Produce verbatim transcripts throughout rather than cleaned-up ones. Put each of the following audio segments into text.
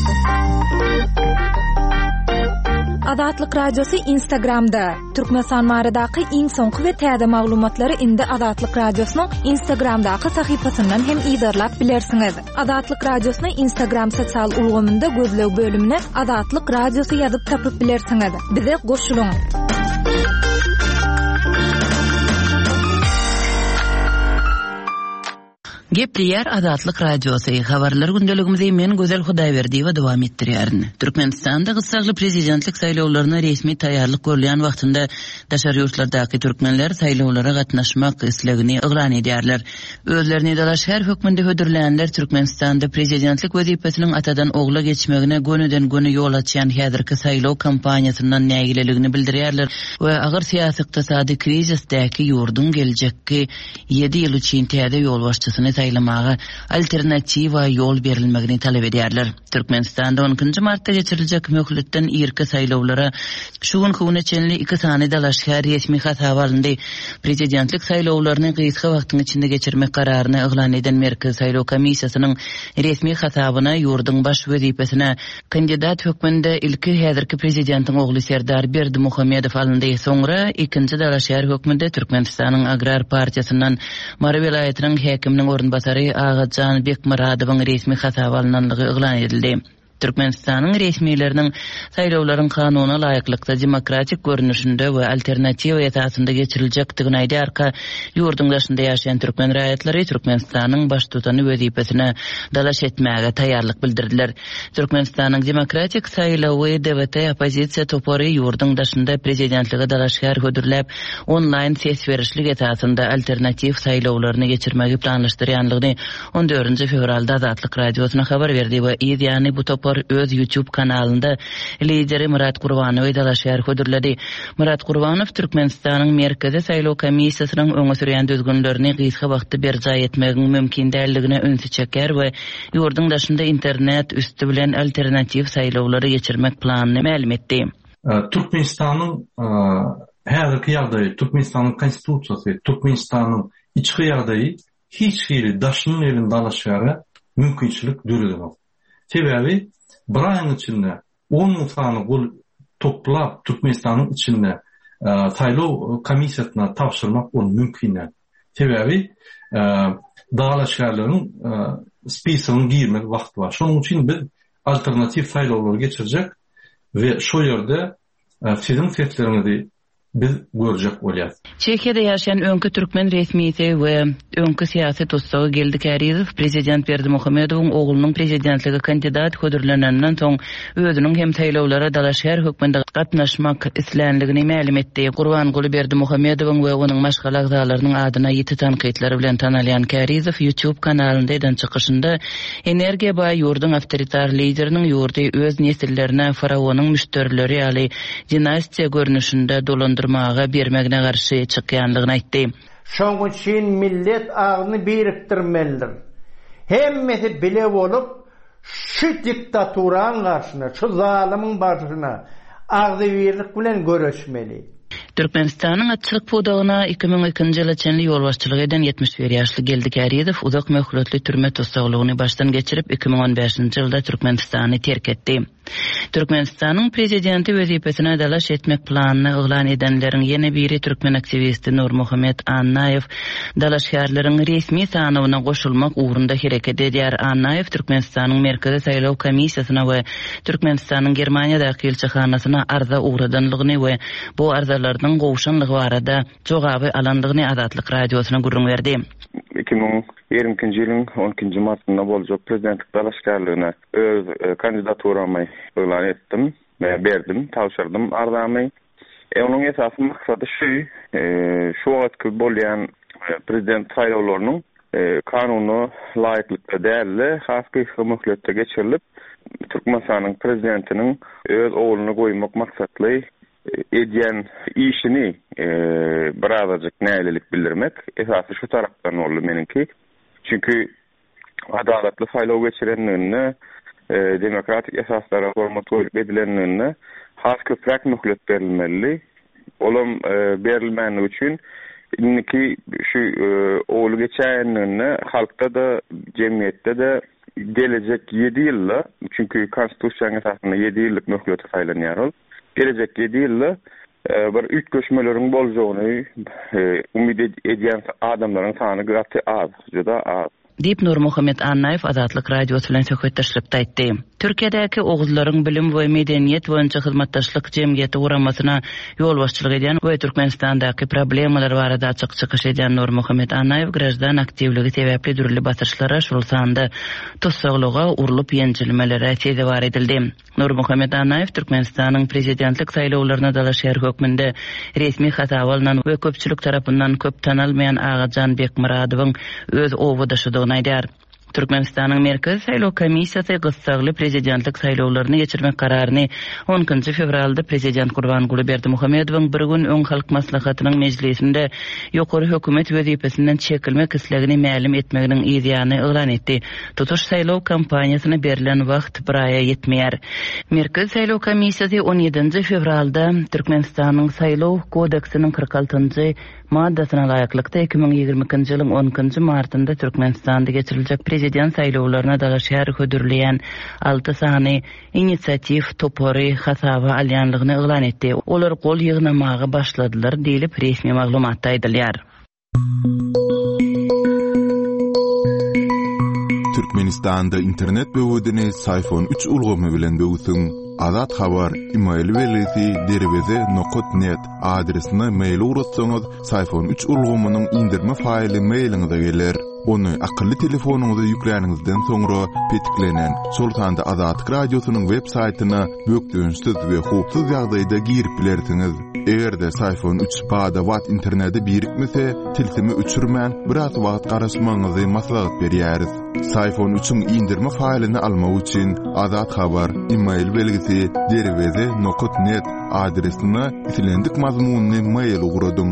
Adatlyk radiosu Instagramda. Türkmenistan maradaky iň soňky we täze maglumatlary indi Adatlyk radiosynyň Instagramdaky sahypasyndan hem ýydarlap bilersiňiz. Adatlyk radiosynyň Instagram sosial ulgamynda gözlew bölümine Adatlyk radiosu ýazyp tapyp bilersiňiz. Bize goşulyň. Gepliyer Adatlyk radiosu habarlar gündeligimizi men Gözel Hudaýberdiýewa dowam etdirýärin. Türkmenistanda gysagly prezidentlik saýlawlaryna resmi taýýarlyk görülýän wagtynda daşary ýurtlardaky türkmenler saýlawlara gatnaşmak islegini yglan edýärler. Özlerini dalaşar hökmünde hödürlänler Türkmenistanda prezidentlik wezipesiniň atadan ogla geçmegine gönüden göni ýol açýan häzirki saýlaw kampaniýasyndan nägileligini bildirýärler we agyr syýasy-ykdysady krizisdäki ýurdun geljekki ýedi ýyl üçin täze ýol başçysyny saýlamaga alternatiwa ýol berilmegini talap edýärler. Türkmenistanda onuncu martda geçiriljek möhletden ýerki saýlawlara şu gün howneçenli iki sany dalaşgar resmi hasaba alındy. Prezidentlik saýlawlaryny gysga wagtyň içinde geçirmek kararyny yglan eden Merkez Saýlaw Komissiýasynyň resmi hasabyna ýurdun baş wezipesine kandidat hökmünde ilki häzirki prezidentiň ogly Serdar Berdimuhammedow alındy. Soňra ikinji dalaşgar hökmünde Türkmenistanyň Agrar partiýasyndan Mara welaýatynyň häkiminiň orunbasary Agacan Bekmuradowyň resmi hasaba alynanlygy yglan edildi. Türkmenistanyň resmiýetleriniň saýlawlaryň kanunyna laýyklykda demokratik görnüşinde we alternatiwa ýetasynda geçiriljakdygyny aýdarka ýurdun başynda ýaşaýan türkmen raýatlary Türkmenistanyň baş tutany wezipesine dalaş etmäge taýýarlyk bildirdiler. Türkmenistanyň demokratik saýlawy D W T opozisiýa topary ýurdun başynda prezidentligi dalaşgar hödürläp onlaýn ses berişlik ýetasynda alternativ saýlawlaryny geçirmegi planlaşdyrýanlygyny on dördünji fevralda Adatlyk radiosyna habar berdi we ýani bu öz YouTube kanalında lideri Murat Gurbanow dalaşar hödürledi. Murat Gurbanow Türkmenistanyň Merkezi Saýlaw Komissiýasynyň öňe sürýän düzgünlerini gysga wagtda berja etmegiň mümkin däldigine öňsü çeker we ýurdun daşynda internet üstü bilen alternativ saýlawlary geçirmek planyny ma'lum etdi. Türkmenistanyň häzirki ýagdaýy, Türkmenistanyň konstitusiýasy, Türkmenistanyň içki ýagdaýy hiç biri daşynyň elinde dalaşary mümkinçilik dürüdemok. Sebebi bir ayın içinde on insanı gul toplap Türkmenistan'ın içinde e, saýlaw komissiýasyna tapşyrmak on mümkin değil. Sebebi e, dağlaşgarlaryň e, spisygyny girmek wagt var. Şonuň üçin biz alternativ saýlawlary geçirjek we şo ýerde e, sizin seslerinizi biz görjek bolýar. Çekiýede ýaşaýan öňkü türkmen resmiýeti we öňkü siýasat ustagy Geldi Kärizow prezident Berdimuhammedowyň oglunyň prezidentligi kandidat hödürlenenden soň özüniň hem saýlawlara dalaşar hökmünde gatnaşmak islenligini ma'lum etdi. Gurbanguly Berdimuhammedowyň we onuň maşgala agzalarynyň adyna ýeti tanqidler bilen tanalýan Kärizow YouTube kanalynda eden çykyşynda energiýa baý ýurdun awtoritar lideriniň ýurdy öz nesillerine faraonyň müşterileri ýaly dinastiýa görnüşinde dolandyrmaga bermegine garşy çykýanlygyny aýtdy. Şoň üçin millet agyny birikdirmelidir. Hemmesi bile bolup şu diktaturan garşyna, şu zalymiň başyna agzybirlik bilen görüşmeli. Türkmenistanyň atçylyk podagyna iki ming ikinji ýyla çenli ýol başçylyk eden ýetmiş bir ýaşly Geldi Kärizow uzak möhletli türme tutsagylygyny başdan geçirip iki ming on beşinji ýylda Türkmenistany terk etdi. Türkmenistanyň prezidenti wezipesine dalaş etmek planyny yglan edenleriň ýene biri türkmen aktivisti Nurmuhammed Annaýew dalaşgarlaryň resmi sanawyna goşulmak ugrunda hereket edýär. Annaýew Türkmenistanyň Merkezi Saýlaw Komissiýasyna we Türkmenistanyň Germaniýadaky elçixanasyna arza ugradanlygyny we bu arzalardyň gowşanlygy barada jogaby alanlygyny Adatlyk radiosyna gurrun berdi. iki ming ýigrimkinji ýylyň on ikinji martynda boljak prezidentlik dalaşgarlygyna öz kandidaturamy yglan etdim we berdim, tapşyrdym arzamy. E onuň esasy maksady şu, e, şu wagtky bolýan prezident saýlawlarynyň e, kanuny laýyklykda däli, hasky möhletde geçirilip Türkmenistanyň prezidentiniň öz ogluny goýmak maksatly edýän işini e, birazajyk nälelik bildirmek esasy şu tarapdan boldy meniki. Çünki adalatly saýlaw geçirenligini e, demokratik esaslara hormat edilenligini has köprak möhlet berilmeli. Olam e, berilmeni üçin inniki şu e, oglu geçenligini halkda da, cemiyette de gelecek yedi ýylda, çünkü konstitusiýanyň esasynda yedi ýyllyk möhlet saýlanýar ol. Gelecek yedi ýylda bir üç göçmeleriň boljagyny umid edýän adamlaryň sany gaty az, juda az. Deyip Nur Muhammed Annayev Azatlyk radiosu bilen söhbetdeşilip aýtdy. Türkiýedäki oguzlaryň bilim we medeniýet boýunça hyzmatdaşlyk jemgyýeti guramasyna ýol başçylyk edýän we Türkmenistandaky problemalar barada açyk çykyş edýän Nur Muhammed Annayew grajdan aktivligi sebäpli dürli batyrşlara şol sanda tutsaglyga urulyp ýenjilmelere sebäp edildi. Nur Muhammed Annayew Türkmenistanyň prezidentlik saýlawlaryna dalaşýar hökmünde resmi hata bolan we köpçülik tarapyndan köp tanalmayan Agajan Bekmuradowyň öz owudaşydygyny aýdýar. Türkmenistanyň Merkez Saýlaw Komissiýasy gyssagly prezidentlik saýlawlaryny geçirmek kararyny onuncu fevralda prezident Gurbanguly Berdimuhammedowyň bir gün öň halk maslahatynyň mejlisinde ýokary hökümet wezipesinden çekilmek islegini mälim etmeginiň ýa-da elan etdi. Tutuş saýlaw kampaniýasyna berilen wagt bir aýa ýetmeýär. Merkez Saýlaw Komissiýasy on ýedinji fevralda Türkmenistanyň Saýlaw kodeksiniň kırk altyncı maddasyna laýyklykda iki bin ýigirmekinji ýylyň onuncu martynda Türkmenistanda geçiriljek prezident saýlawlaryna dalaşýar hödürleýän alty sany inisiativ topary hasaba alýanlygyny elan etdi. Olar gol ýygnamagy başladylar diýilip resmi maglumatda aýdylýar. Türkmenistanda internet böwedini Sayfon üç ulgamy bilen böwsün. Azat habar email welisi derweze nokta net adresine mail uratsaňyz Sayfon üç ulgamynyň indirme faýly mailiňize geler. Onu akıllı telefonuňyza ýüklenýäningizden soňra petiklenen Sultanda Azatlyk radiosynyň web saýtyna bökdüňsiz we hukuk ýagdaýda girip bilersiňiz. Egerde Sayfon üç bada wat interneti birikmese, tilsimi öçürmän biraz wagt garaşmaňyzy maslahat berýäris. Sayfon üçin indirme faýlyny almak üçin Azat habar email belgisi derweze nokta net adresine isilendik mazmunyny mail ugradyň.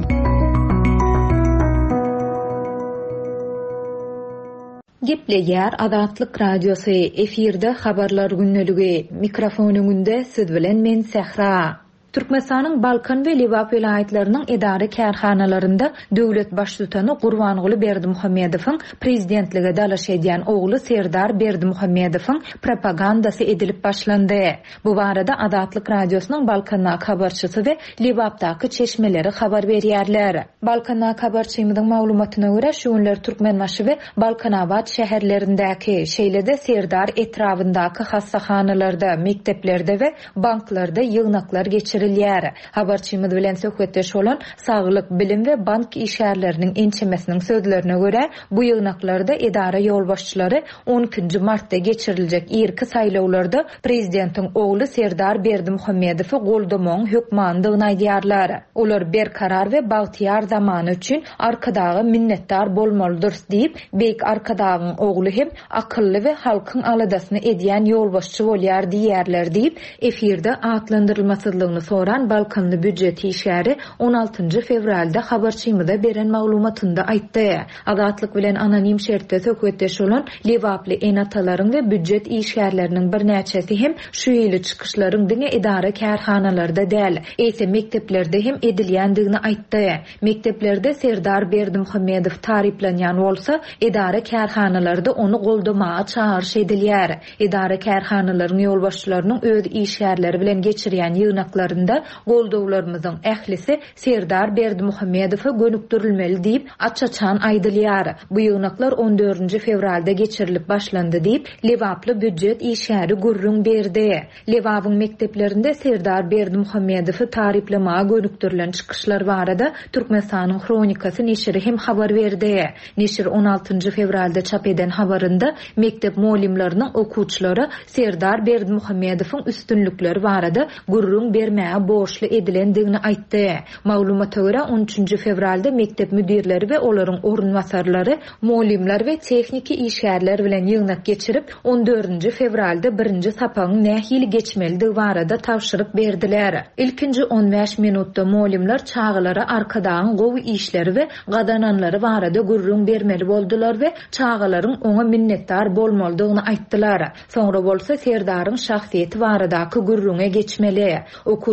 Gepleýär Azatlyk radiosu efirde habarlar günneligi mikrofonyňynda siz bilen men Sehra. Türkmenistanyň Balkan we Liwap vilayetleriniň edara kärhanalarynda döwlet başlygyny Gurbanguly Berdimuhammedowyň prezidentlige dalaş edýän ogly Serdar Berdimuhammedowyň propagandasy edilip başlandy. Bu barada Azatlyk radiosynyň Balkannak habarçysy we Liwapdaky çeşmeleri habar berýärler. Balkannak habarçymyň maglumatyna görä şu günler Türkmenbaşy we Balkanabad şäherlerindäki şeýlede Serdar etrafyndaky hassahanalarda, mekteplerde we banklarda ýygnaklar geçirilýär. Habarçymyz bilen söhbetdeş bolan Saglyk, Bilim we Bank işgärleriniň ençemesiniň sözlerine görä bu ýygnaklarda edara ýol başçylary onuncu martda geçiriljek irki saýlawlarda prezidentiň ogly Serdar Berdimuhammedowy goldamagyň hökmandygyny aýdýarlar. Olar berkarar we bagtyar zamany üçin arkadagy minnetdar bolmalydyr diýip, beýik arkadagyň ogly hem akylly we halkyň aladasyny edýän ýol başçy bolýar diýerler diýip efirde atlandyrylmasyzlygyny soran Balkanly büdjet işgäri on altyncı fevralda habarçymyda beren maglumatynda aýtdy. Azatlyk bilen anonim şertde söhbetdeş bolan Liwaply enatalaryň we büdjet işgärleriniň bir näçesi hem şu ýyly çykyşlaryň diňe edara kärhanalarda däl, eýse mekteplerde hem edilýändigini aýtdy. Mekteplerde Serdar Berdimuhammedow tariplenýän bolsa, edara kärhanalarda onu goldamaga çağırş edilýär. Edara kärhanalaryň ýol başçylarynyň öz işgärleri bilen geçirýän ýygnaklarynda goldawlarymyzyň ählisi Serdar Berdimuhammedowy gönükdirilmeli diýip açaçan aýdylýar. Bu ýygnaklar on dördünji fevralda geçirilip başlandy diýip Liwaply büdjet işgäri gurrun berdi. Liwabyň mekteplerinde Serdar Berdimuhammedowy tariplemege gönüktirilen çykyşlar barada Türkmenistanyň Kronikasy neşri hem habar berdi. Neşir on altyncı fevralda çap eden habarynda mektep molimlarynyň okuwçylary Serdar Berdimuhammedowyň üstünlükleri barada gurrun bermäge borçly edilendigini aýtdy. Maglumata görä on üçünji fevralda mektep müdirleri we olaryň orunmasarlary, molimler we tekniki işgärler bilen ýygnak geçirip on dördünji fevralda birinji sapagyň nähili geçmeligi barada tapşyryk berdiler. Ilkinji on beş minutda molimler çağılara arkadagyň gowy işleri we gadananlary barada gurrun bermeli boldular we çağılaryň oňa minnetdar bolmalydygyny aýtdylar. Soňra bolsa Serdaryň şahsiýeti baradaky gurrunga geçmeli. Okuw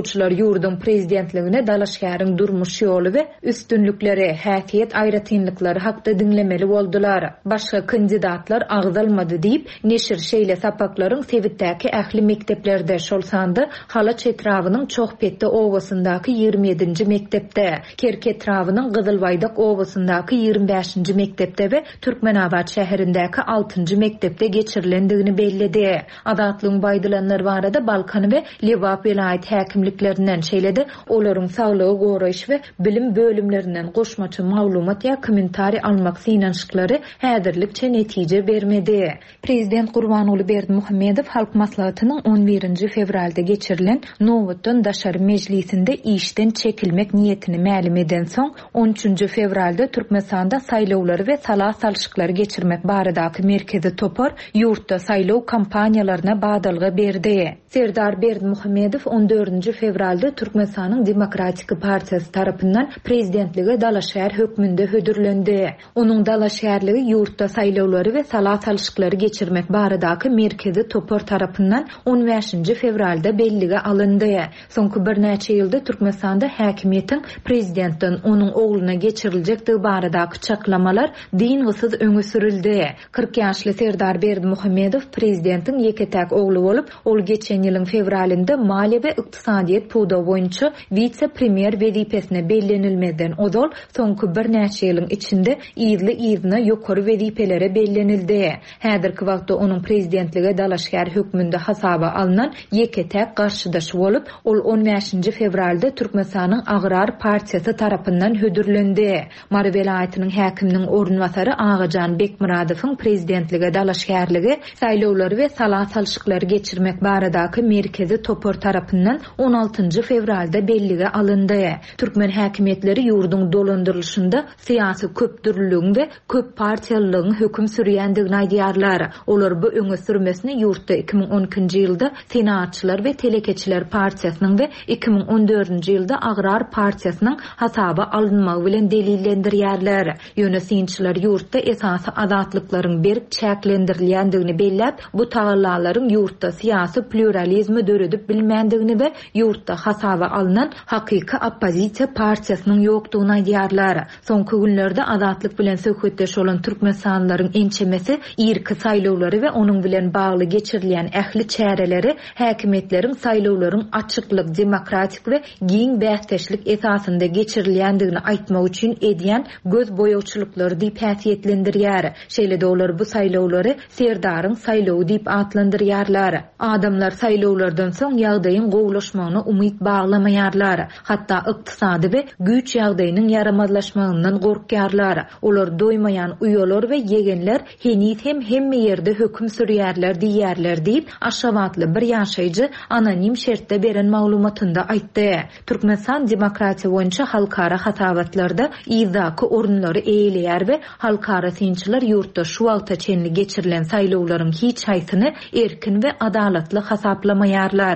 Ýaşaýjylar ýurdun prezidentligine dalaşgaryň durmuş ýoly we üstünlükleri, häsiýet aýratynlyklary hakda dinlemeli boldular. Başga kandidatlar agzalmady diýip neşir şeýle sapaklaryň Sebitdäki ähli mekteplerde şolsandy Halaç etrawynyň Çoğpetde owasyndaky ýygrimi ýedinji mektepde, Kerketrawynyň Gyzylbaýdak owasyndaky ýygrimi beşinji mektepde we Türkmenabad şäherindäki altynjy mektepde geçirilendigini bellidi. Adatlyň baýdylanlar barada Balkan we Lebap vilayet häkimliklerinden şeýledi, olaryň saglygy goraýyş we bilim bölümlerinden goşmaçy maglumat ýa kommentari almak synanşyklary häzirlikçe netije bermedi. Prezident Gurbanyňly Berdimuhammedow halk maslahatynyň on birinji fevralda geçirilen Nowatdan daşary mejlisinde işden çekilmek niyetini ma'lum eden soň on üçünji fevralda Türkmenistanda saýlawlary we salat salşyklary geçirmek baradaky merkezi topar ýurtda saýlaw kampaniýalaryna badalgy berdi. Serdar Berdimuhammedow on dördünji fevralda Türkmenistanyň Demokratik Partiýasy tarapyndan prezidentlige dalaşýar hökmünde hödürlendi. Onuň dalaşýarlygy ýurtda saýlawlary we salat salşyklary geçirmek baradaky merkezi topar tarapyndan on beşinji fevralda bellige alındy. Soňky bir näçe ýylda Türkmenistanda häkimiýetiň prezidentden onuň ogluna geçiriljekdigi baradaky çaklamalar din gysyz öňe sürildi. kırk ýaşly Serdar Berdimuhammedow prezidentiň ýeketäk oglu bolup, ol geçen ýylyň fevralynda maliýe we ykdysadyýet puda boýunça vice-premier wezipesine bellenilmeden odol soňky bir näçe ýylyň içinde ýyzly ýyzyna ýokary wezipelere bellenildi. Häzirki wagtda onuň prezidentlige dalaşýar hökmünde hasaba alynan ýeketäk garşydaşy bolup, ol on beşinji fevralda Türkmenistanyň Agrar Partiýasy tarapyndan hödürlendi. Mary welaýatynyň häkiminiň ornwasary Agajan Bekmuradowyň prezidentlige dalaşýarlygy saýlawlary we salat salşyklary geçirmek baradaky merkezi topar tarapyndan on altynjy fevralda bellige alındy. Türkmen häkimetleri ýurduň dolandyrylşynda syýasy köpdürlügiň we köp partiýalylygyň hökm sürýändigini aýdýarlar. Olar bu öňe sürmesini ýurtda iki ming on ikinji ýylda Senatçylar we Telekeçiler Partiýasynyň we iki ming on dördünji ýylda Agrar Partiýasynyň hasaba alınmagy bilen delillendirýärler. Ýönesinçiler ýurtda esasy azatlyklaryň berk çäklendirilýändigini bellep, bu tagallalaryň ýurtda syýasy pluralizmi döredip bilmändigini we ýurtda hasaba alynan hakyky oppozisiýa partiýasynyň ýokdugyny aýdýarlar. Soňky günlerde azatlyk bilen söhbetdeş bolan türkmenistanylaryň ençemesi irki saýlawlary we onuň bilen bagly geçirilýän ähli çäreleri häkimetleriň saýlawlaryň açyklyk, demokratik we giň bästeşlik esasynda geçirilýändigini aýtmak üçin edýän göz boýawçylyklar diýip häsiýetlendirýär. Şeýle-de olar bu saýlawlary Serdaryň saýlawy diýip atlandyrýarlar. Adamlar saýlawlardan soň ýagdaýyň gowlaşmagyna umyt baglamaýarlar. Hatda ykdysady we güç ýagdaýynyň yaramazlaşmagyndan gorkýarlar. Olar doýmaýan uýalar we yegenler henit hem hemme ýerde hökm sürýärler diýýärler diýip aşawatly bir ýaşaýjy anonim şertde beren maglumatynda aýtdy. Türkmenistan demokratiýa boýunça halkara hasabatlarda ýyzaky orunlary eýleýär we halkara synçylar ýurtda şu wagta çenli geçirilen saýlawlaryň hiç haýsyny erkin we adalatly hasaplamaýarlar.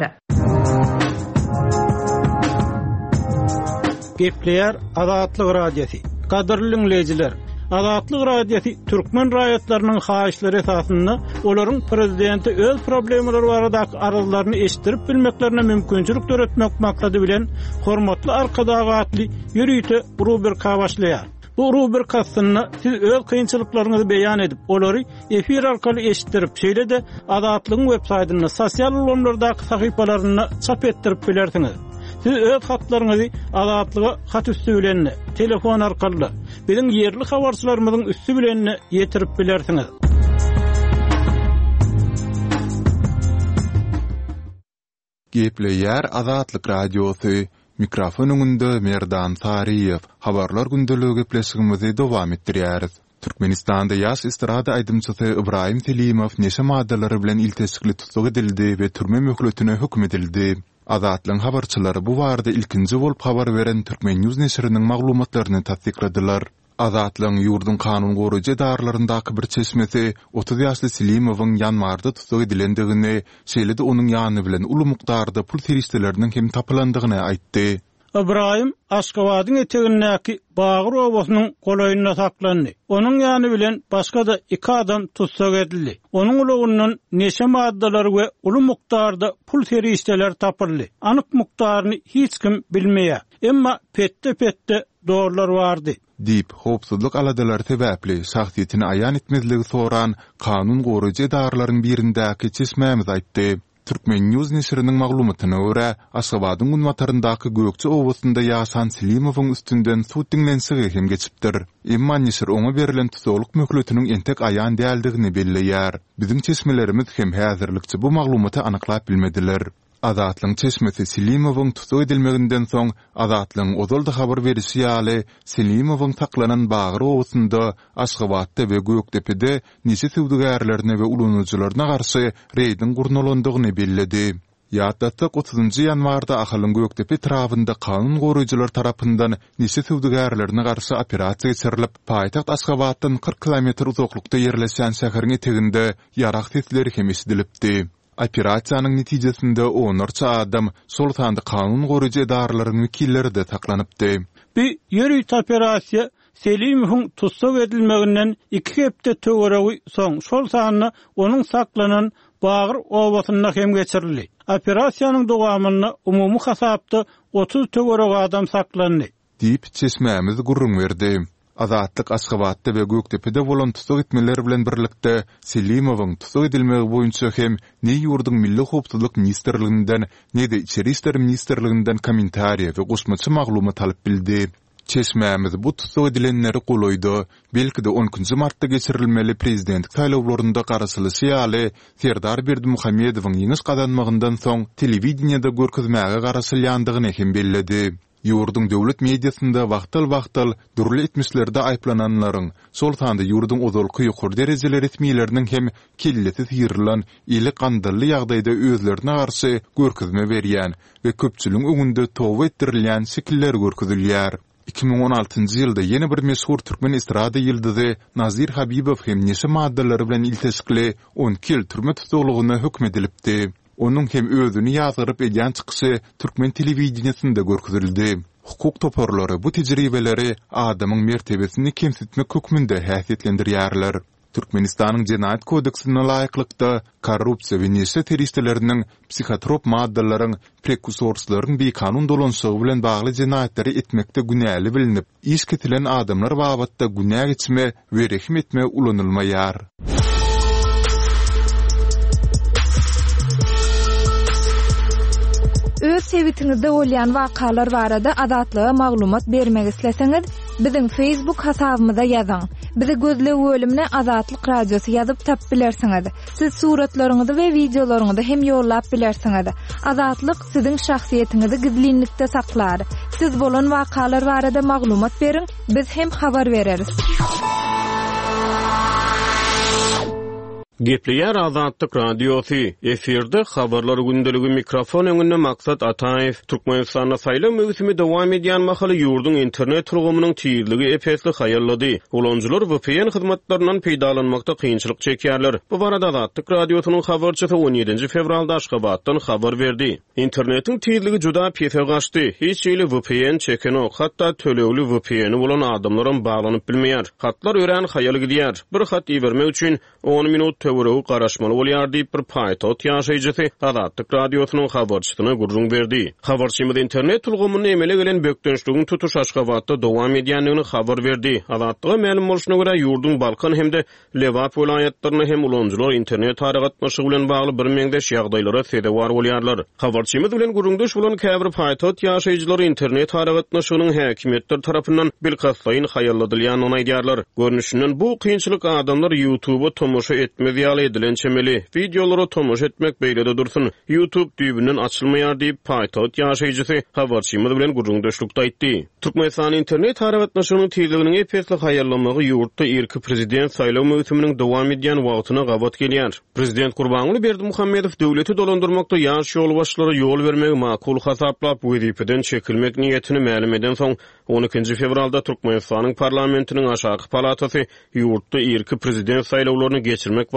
Gepleýär Azatlyk radiosy. Gadyrly dinleýijiler, Azatlyk radiosy türkmen raýatlarynyň haýyşlary esasynda olaryň prezidenti öz problemleri baradaky arazlaryny eşitdirip bilmeklerine mümkinçilik töretmek maksady bilen hormatly arkadagatly ýürüýte rubrika başlaýar. Bu rubrikasyny siz öz kynçylyklaryňyzy beýan edip, olary efir arkaly eşitdirip, şeýle-de Azatlygyň web-saýtyna, sosial ulamlardaky sahypalaryna çap etdirip bilersiňiz. Siz öz hatlaryňyzy Azatlyga hat üstü bilen, telefon arkaly, biziň ýerli habarçylarymyzyň üstü bilen ýetirip bilersiňiz. Gepleýär Azatlyk radiosy. Mikrofon öňünde Merdan Sariýew. Habarlar gündeligi gepleşigimizi dowam etdirýäris. Türkmenistanda ýaş istirada aýdymçysy Ibrahim Selimow neşe maddalary bilen ilteşikli tutuk edildi we türme möhletine hükm edildi. Azatlyň habarçylary bu barada ilkinji bolup habar beren Türkmen News neşriniň maglumatlaryny tasdiqladiler. Azatlyň ýurdun kanun goruja darlaryndaky bir çeşmesi otuz ýaşly Selimowyň ýanmarda tutuk edilendigini, şeýle-de onuň ýany bilen uly mukdarda pul terişdeleriniň hem tapylandygyny aýtdy. İbrahim Aşgabatyň etegindäki Bagır owasynyň golaýyna saklandy. Onuň ýany bilen başga da iki adam tutsak edildi. Onuň ulugundan neşe maddalar we uly mukdarda pul ferişteler tapyldy. Anyk mukdaryny hiç kim bilmeýär. Emma petde petde doğrular vardı. Dip hopsuzluk aladalar sebäpli şahsiýetini aýan etmezligi soran kanun goraýjy edarlaryň birindäki çeşmämiz aýtdy. Türkmen News nesirinin maglumatyna görä, Aşgabatyň Gunwataryndaky Gökçe owasynda ýasan Silimowyň üstünden suwtinglensiňi hem geçipdir. Emma nesir oňa berilen tutukluk möhletiniň entek aýan däldigini belleýär. Biziň çeşmelerimiz hem häzirlikçi bu maglumaty anyklap bilmediler. Azatlyň çeşmesi Silimowyň tutuk edilmeginden soň Azatlyň ozalda habar berişi ýaly Silimowyň taklanan Bagır owasynda, Aşgabatda we Göktepe'de nisi sewdugärlerine we ulanujylaryna garşy reýdin gurnalandygyny belledi. Ýatdatsak otuzunçy ýanwarda ahalyň Göktepe etrafynda kanun goraýjylar tarapyndan nisi sewdugärlerine garşy operasiýa geçirilip, paýtaxt Aşgabatdan kırk kilometr uzaklykda ýerleşen şäheriniň eteginde ýarak sesleri hem eşidilipdi. Operasiýanyň netijesinde onarça adam sol tanda kanun goraýjy edarlarynyň wekilleri de taklanypdy. Bir ýerüýt operasiýa Selimowyň tutsak edilmeginden iki hepde töweregi soň şol sanyny onuň saklanan Bagır owasyna hem geçirildi. Operasiýanyň dowamyny umumy hasapda otuz töweregi adam saklandy. Diýip çeşmämiz gurrun berdi. Azatlyk Aşgabatda we Göktepe'de bolan tutsak etmeler bilen birlikde Selimowyň tutsak edilmegi boýunça hem ne ýurdun milli howpsuzlyk ministrliginden ne de içeri işler ministrliginden kommentariýa we goşmaçy maglumat alyp bildi. Çeşmämiz bu tutsak edilenleri golaýdy. Belki de onunçy martda geçirilmeli prezidentlik saýlawlarynda garaşylyşy ýaly Serdar Berdimuhammedowyň ýeňiş kazanmagyndan soň telewizionyada görkezmäge garaşylýandygyny hem belledi. Ýurdun döwlet mediasynda wagtal-wagtal durly etmişlerde aýplananlaryň, sol tanda ýurdun ozalky ýokary derejeler etmeýleriniň hem kelleti ýyrylan, ýyly gandyrly ýagdaýda özlerine garşy görkezme berýän we köpçüliň öňünde towa etdirilýän şekiller görkezilýär. iki bin on altyncy ýylda ýene bir meşhur türkmen estrada ýyldyzy Nazir Habibow hem neşe maddalary bilen ilteşikli on iki ýyl türme tutuklugyna hökmedilipdi. Onun hem özünü ýazgyryp edýän çykyşy türkmen telewizionyasynda görkezildi. Hukuk toparlary bu tejribeleri adamyň mertebesini kemsitmek hukmynda häsiýetlendirýärler. Türkmenistanyň Jenaýat kodeksine laýyklykda korrupsiýa we neşe teristleriniň psihotrop maddalaryň prekursorlaryň bir kanun dolanşygy bilen bagly jenaýatlary etmekde günäli bilinip, iş ketilen adamlar babatda günä geçme we rehim etme ulanylmaýar. Öz sevitiňizde bolýan wakalar barada adatlyga maglumat bermek isleseňiz, biziň Facebook hasabymyza ýazyň. Bizi gözlep bölümine Azatlyk Radiosu ýazyp tap bilersiňiz. Siz suratlaryňyzy we videolaryňyzy hem ýollap bilersiňiz. Azatlyk siziň şahsiýetiniňizi gizlinlikde saklar. Siz bolan wakalar barada maglumat beriň, biz hem habar bereriz. Gepleýär Azatlyk Radiosu. Eferde habarlar gündeligi mikrofon öňünde Maksat Ataýew. Türkmenistanda saýlaw möhüsimi dowam edýän mahaly ýurdun internet turgumynyň tiýirligi epesli haýallady. Ulanjylar V P N hyzmatlarynyň peýdalanmakda kynçylyk çekýärler. Bu barada Azatlyk Radiosynyň habarçysy on ýedinji fevralda Aşgabatdan habar berdi. Internetiň tiýirligi juda pefe gaçdy. Hiç ýyly V P N çekeno, hatda tölewli V P N bolan adamlaryň baglanyp bilmeýär. Hatlar ören haýal gidýär. Bir hat iýermek üçin on minut töweregi garaşmaly bolýar diýip bir paýtot ýaşaýjysy Azatlyk Radiosynyň habarçysyna gurrun berdi. Habarçymyz internet tulgumyny emele gelen bökdönçligiň tutuş Aşgabatda dowam edýändigini habar berdi. Azatlyga ma'lum bolşyna görä ýurdun Balkan hemde Lewap welaýatlaryna hem ulanjylar internet taragatnaşygy bilen bagly bir meňdeş ýagdaýlara sebäp bolýarlar. Habarçymyz bilen gurrundaş bolan käbir paýtot ýaşaýjylar internet taragatnaşygynyň häkimetler tarapyndan bilkaslaýyn haýalladylýanyny aýdýarlar. Görnüşinden bu kynçylyk adamlar YouTube'a tomoşa etmez ýaly edilen çemeli videolary tomoşa etmek beýlede dursun. YouTube düýbünden açylmaýar diýip paýtot ýaşaýjysy habarçymyz bilen gurrundaşlykda aýtdy. Türkmenistan internet taragatnaşygynyň tiýirliginiň epesli haýallamagy ýurtda erki prezident saýlaw möhüsimiň dowam edýän wagtyna gabat gelýär. Prezident Gurbanguly Berdimuhammedow döwleti dolandyrmakda ýaş ýol başçylary ýol bermegi makul hasaplap wezipeden çekilmek niýetini ma'lum eden soň on ikinji fevralda Türkmenistanyň parlamentiniň aşaky palatasy ýurtda erki prezident saýlawlaryny geçirmek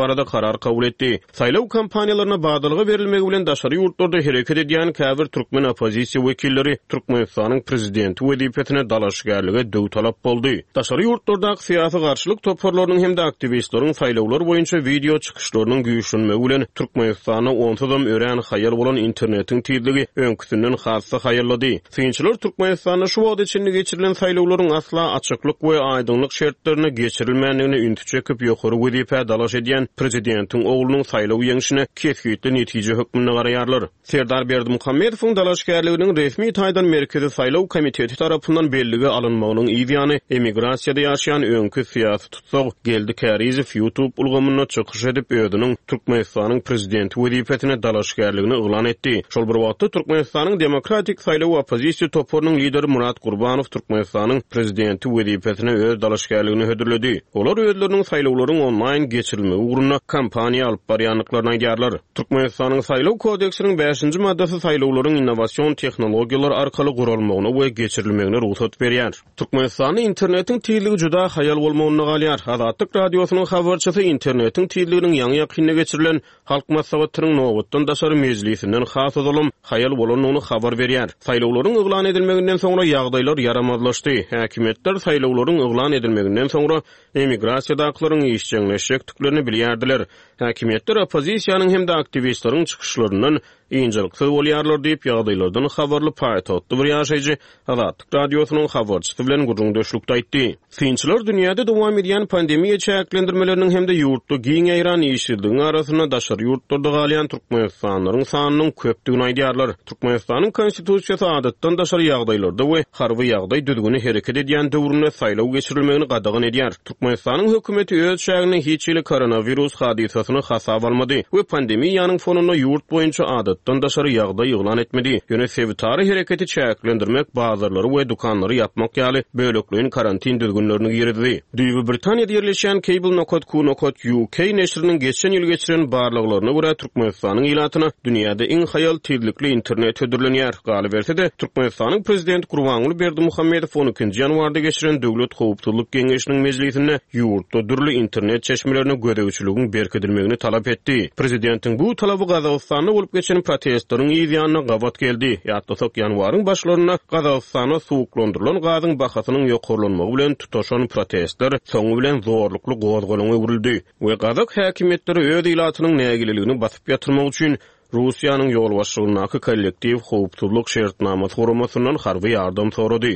barada karar kabul etdi. Saylaw kampaniýalaryna badalyga berilmegi bilen daşary ýurtlarda hereket edýän käbir türkmen opozisiýa wekilleri Türkmenistanyň prezidenti wezipetine dalaşgärlige döw talap boldy. Daşary ýurtlardaky syýasy garşylyk toparlarynyň hem de aktivistleriň saýlawlar boýunça video çykyşlarynyň güýçlenmegi bilen Türkmenistana onsuzam ören haýal bolan internetiň tizligi öňküsinden hassa haýallady. Synçylar Türkmenistana şu wagt içinde geçirilen saýlawlaryň asla açyklyk we aýdynlyk şertlerine geçirilmänligini ünti çekip ýokary wezipe dalaş edýän prezidentiň oglunyň saýlaw ýeňişine kesgitli netije hökmüne garaýarlar. Serdar Berdimuhammedowyň dalaşgärliginiň resmi taýdan merkezi saýlaw komiteti tarapyndan belligi alynmagynyň ýygyny emigrasiýada ýaşaýan öňkü syýasy tutsag geldi Kärizew YouTube ulgamyna çykyş edip öýdüniň Türkmenistanyň prezidenti wezipetine dalaşgärligini oglan etdi. Şol bir wagtda Türkmenistanyň demokratik saýlaw opozisiýa toparynyň lideri Murat Gurbanow Türkmenistanyň prezidenti wezipetine öz dalaşgärligini hödürledi. Olar özleriniň saýlawlaryň online geçirilmegi ugruna kampaniýa alyp barýanlyklaryny aýdarlar. Türkmenistanyň saýlaw kodeksiniň beşinji maddasy saýlawlaryň innowasion tehnologiýalar arkaly gurulmagyna we geçirilmegine ruhsat berýär. Türkmenistanyň internetiň tizligi juda haýal bolmagyna galýar. Azatlyk radiosynyň habarçysy internetiň tizliginiň ýaňy ýakynyna geçirilen halk maslahatynyň nowatdan daşary mejlisinden has ozalym haýal bolanyny habar berýär. Saýlawlaryň oglan edilmeginden soňra ýagdaýlar yaramazlaşdy. Häkimetler saýlawlaryň oglan edilmeginden soňra emigrasiýadaklaryň işçiňleşik tüklerini bilýärdiler. Häkimetler opozisiýanyň hem de aktivistleriň çykyşlaryndan ýyňjylyksy bolýarlar diýip ýagdaýlardan habarly paýtatly bir ýaşaýjy Azatlyk radiosynyň habarçysy bilen gurrun döşlükde aýtdy. Synçylar dünýäde dowam edýän pandemiýa çäklendirmeleriniň hem de ýurtda giň ýaýran işçiligiň arasyna daşary ýurtlarda galýan türkmenistanylaryň sanynyň köpdigini aýdýarlar. Türkmenistanyň konstitusiýasy adatdan daşary ýagdaýlarda we harby ýagdaý düzgüni hereket edýän döwründe saýlaw geçirilmegini gadagan edýär. Türkmenistanyň hökümeti öz şägini hiç ýyly koronavirus hadisasyny hasaba almady we pandemiýanyň fonuna ýurt boýunça adatdan daşary ýagdaý ýylan etmedi. Ýöne sebitary hereketi çäklendirmek, bazarlary we dukanlary ýapmak ýaly bölekliğin karantin düzgünlerini girdi. Düýbi Britaniýada ýerleşen Cable nokta co nokta U K neşriniň geçen ýyl geçiren barlyklaryna görä Türkmenistanyň ilatyna dünýäde iň haýal tezlikli internet hödürlenýär. Galy berse-de Türkmenistanyň prezidenti Gurbanguly Berdimuhammedow on ikinji ýanwarda geçiren döwlet howpsuzlyk geňeşiniň mejlisinde ýurtda dürli internet çeşmelerine gödäwçiliginiň berkidilmegini talap etdi. Prezidentiň bu talaby Gazagystanda bolup geçen protestlaryň ýygyanyna gabat geldi. Ýatlasak ýanwaryň başlaryna Gazagystana suwuklandyrylan gazyň bahasynyň ýokurlanmagy bilen tutaşan protestler soňu bilen zorlukly gozgolanyň öwrüldi. We Gazak häkimetleri öz ilatynyň nägileligini basyp ýatyrmak üçin Russiýanyň ýol başçylygynaky kollektiv howpsuzlyk şertnamasy guramasyndan harby ýardam sorady.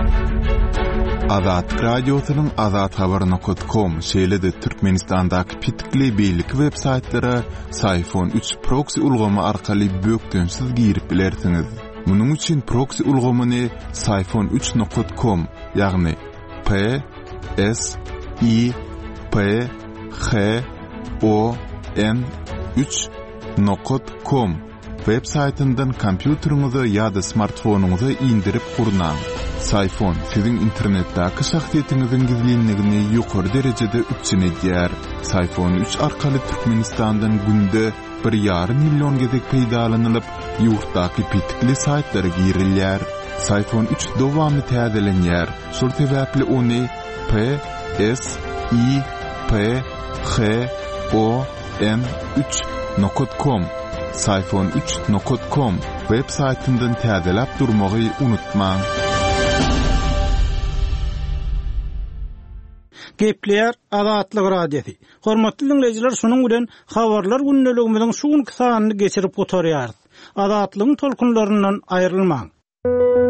Azatlyk radiosynyň azat habar nokta com şeýlede Türkmenistandaky pitikli beýlik websaytlara Sayfon üç proxy ulgamy arkaly bökdönsiz girip bilersiňiz. Munyň üçin proxy ulgamyny sayfon üç nokta com ýagny P S I P H O N üç nokta com websaytyndan kompýuteriňize ýa-da smartfonuňyza indirip gurnaň. Sayfon sizin internetdäki şahsiýetiňiziň gizlinligini ýokary derejede üçin edýär. Sayfon üç arkaly Türkmenistandan günde bir ýarym million gezek peýdalanylyp, ýurtdaky pitikli saytlara girilýär. Sayfon üç dowamy täzelenýär. Şol sebäpli ony P S I P H O N üç nokta com sayfon üç nokta com websaytyndan täzelep durmagy unutmaň. Gepler Azatlyk radiosi. Hormatly dinleyijiler, şunuň bilen habarlar gündeligimiziň şuň kysanyny geçirip oturýar. Azatlygyň tolkunlaryndan aýrylmaň.